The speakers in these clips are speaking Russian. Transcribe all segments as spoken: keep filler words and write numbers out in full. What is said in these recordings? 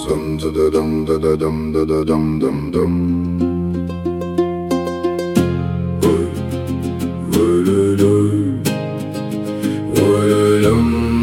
Дам-да-да-дам-да-да-дам-да-да-дам-дам-дам. Ой, ой-ля-ля, ой-ля-лям.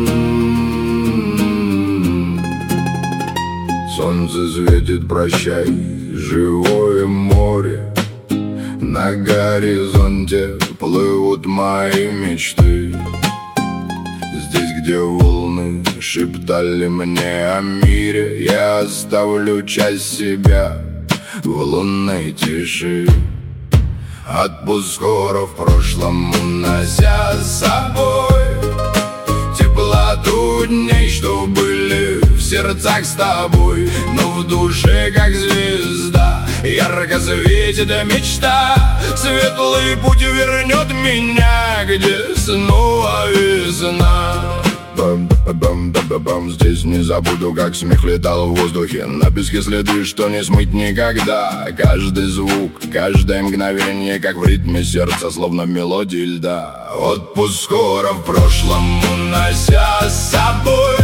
Солнце светит, прощай, живое море. На горизонте плывут мои мечты. Здесь, где волны шептали мне о мире, я оставлю часть себя в лунной тиши. Отпуск скоро в прошлом, унося с собой теплоту дней, что были в сердцах с тобой. Но в душе, как звезда, ярко светит мечта. Светлый путь вернет меня, где снова весна. Бам-бам-бам-бам, здесь не забуду, как смех летал в воздухе. На песке следы, что не смыть никогда. Каждый звук, каждое мгновение, как в ритме сердца, словно мелодия льда. Отпуск скоро в прошлом, унося с собой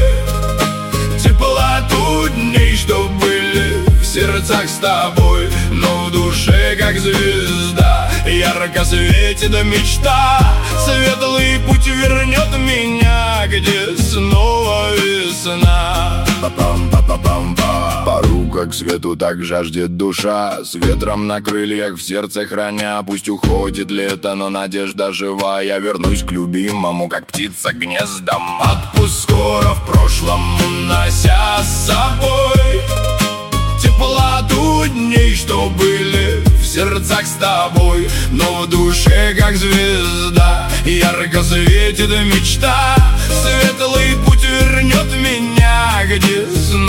теплоту дней, что были в сердцах с тобой. Но в душе, как звезда, ярко светит мечта. Светлый путь вернет меня, где снова весна. Па-пам-па-па-пам-па. Пару как свету, так жаждет душа. С ветром на крыльях в сердце храня. Пусть уходит лето, но надежда жива. Я вернусь к любимому, как птица к гнездам. Отпуск скоро в прошлом, унося с собой теплоту дней, что были в сердцах с тобой. Но в душе, как звезда, ярко светит мечта. Светлый путь вернет меня, где снова